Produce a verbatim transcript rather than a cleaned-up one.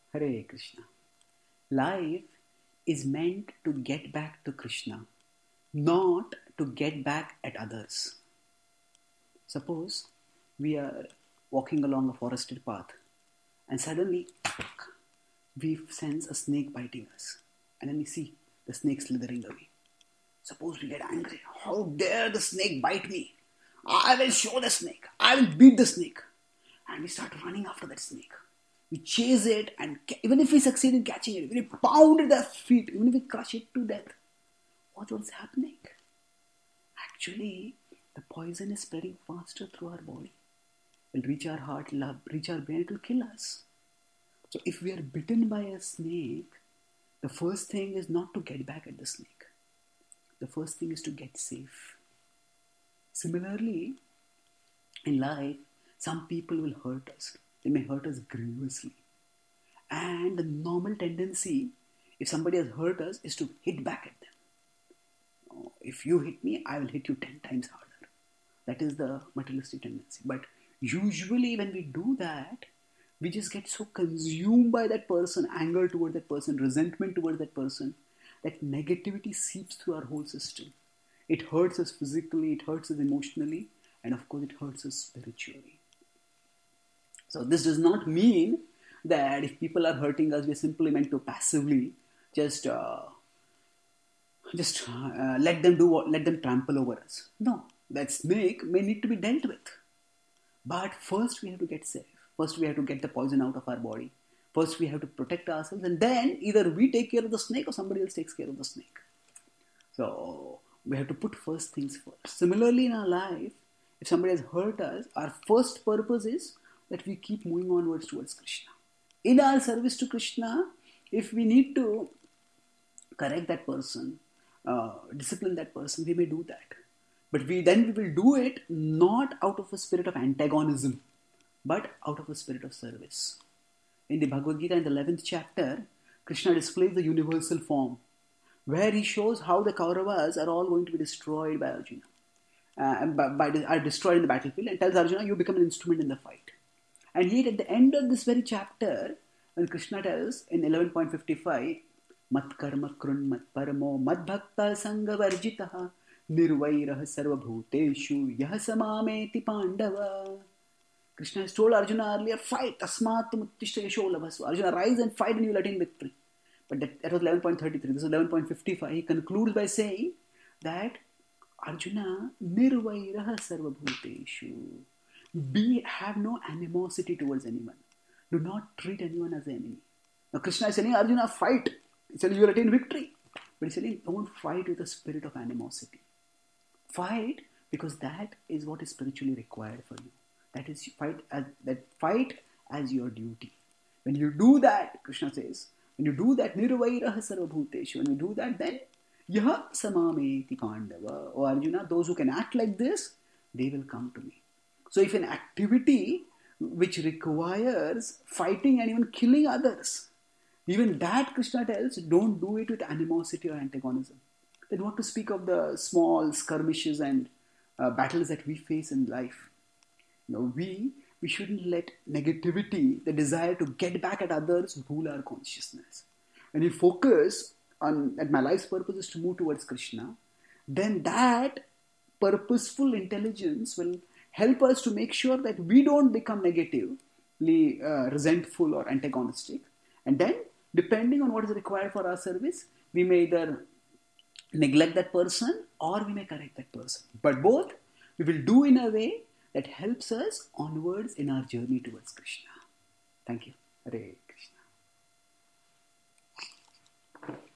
Hare Krishna. Life is meant to get back to Krishna, not to get back at others. Suppose we are walking along a forested path and suddenly we sense a snake biting us, and then we see the snake slithering away. Suppose we get angry. How dare the snake bite me? I will show the snake. I will beat the snake. And we start running after that snake. We chase it, and even if we succeed in catching it, even if we pound their feet, even if we crush it to death, what was happening? Actually, the poison is spreading faster through our body. It will reach our heart, reach our brain, it will kill us. So if we are bitten by a snake, the first thing is not to get back at the snake. The first thing is to get safe. Similarly, in life, some people will hurt us. They may hurt us grievously. And the normal tendency, if somebody has hurt us, is to hit back at them. Oh, if you hit me, I will hit you ten times harder. That is the materialistic tendency. But usually when we do that, we just get so consumed by that person, anger toward that person, resentment toward that person, that negativity seeps through our whole system. It hurts us physically, it hurts us emotionally, and of course it hurts us spiritually. So this does not mean that if people are hurting us, we are simply meant to passively just uh, just uh, let them do what, let them trample over us. No, that snake may need to be dealt with. But first we have to get safe. First we have to get the poison out of our body. First we have to protect ourselves, and then either we take care of the snake or somebody else takes care of the snake. So we have to put first things first. Similarly in our life, if somebody has hurt us, our first purpose is that we keep moving onwards towards Krishna. In our service to Krishna, if we need to correct that person, uh, discipline that person, we may do that. But we then we will do it not out of a spirit of antagonism, but out of a spirit of service. In the Bhagavad Gita, in the eleventh chapter, Krishna displays the universal form, where he shows how the Kauravas are all going to be destroyed by Arjuna, uh, and by, by, are destroyed in the battlefield, and tells Arjuna, you become an instrument in the fight. And yet at the end of this very chapter, when Krishna tells in eleven point fifty-five, Mat karma krun mat paramo mad bhakta sangha varjitaha nirvairah sarva bhuteshu yah samameti pandava. Krishna has told Arjuna earlier, fight, tasmat muttishta yasho labhasva. Arjuna, rise and fight and you will attain victory. But that, that was eleven point thirty-three. This is eleven point fifty-five. He concludes by saying that Arjuna, nirvairah sarva bhuteshu. Be, have no animosity towards anyone. Do not treat anyone as an enemy. Now Krishna is saying, Arjuna, fight. He's saying you will attain victory. But he's saying, don't fight with a spirit of animosity. Fight because that is what is spiritually required for you. That is fight as that fight as your duty. When you do that, Krishna says, when you do that, nirvairah sarva bhuteshu, when you do that, then yah samameti pandava. Oh Arjuna, those who can act like this, they will come to me. So if an activity which requires fighting and even killing others, even that Krishna tells, don't do it with animosity or antagonism. Then what to speak of the small skirmishes and uh, battles that we face in life? You know, we, we shouldn't let negativity, the desire to get back at others, rule our consciousness. When we focus on that my life's purpose is to move towards Krishna, then that purposeful intelligence will help us to make sure that we don't become negatively uh, resentful or antagonistic. And then, depending on what is required for our service, we may either neglect that person or we may correct that person. But both we will do in a way that helps us onwards in our journey towards Krishna. Thank you. Hare Krishna.